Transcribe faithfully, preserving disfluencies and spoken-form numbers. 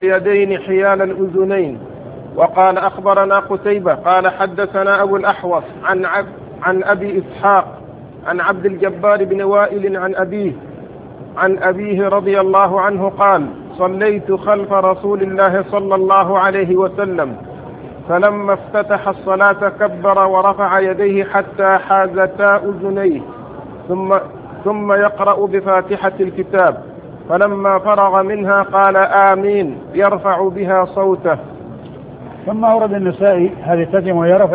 يدين حيال الأذنين. وقال أخبرنا قتيبة قال حدثنا أبو الأحوص عن, عب عن أبي إسحاق عن عبد الجبار بن وائل عن أبيه عن أبيه رضي الله عنه قال صليت خلف رسول الله صلى الله عليه وسلم فلما افتتح الصلاة كبر ورفع يديه حتى حازتا أذنيه ثم, ثم يقرأ بفاتحة الكتاب، فلما فرغ منها قال آمين يرفع بها صوته. ثم أورد النسائي هذه الترجمة ويرفع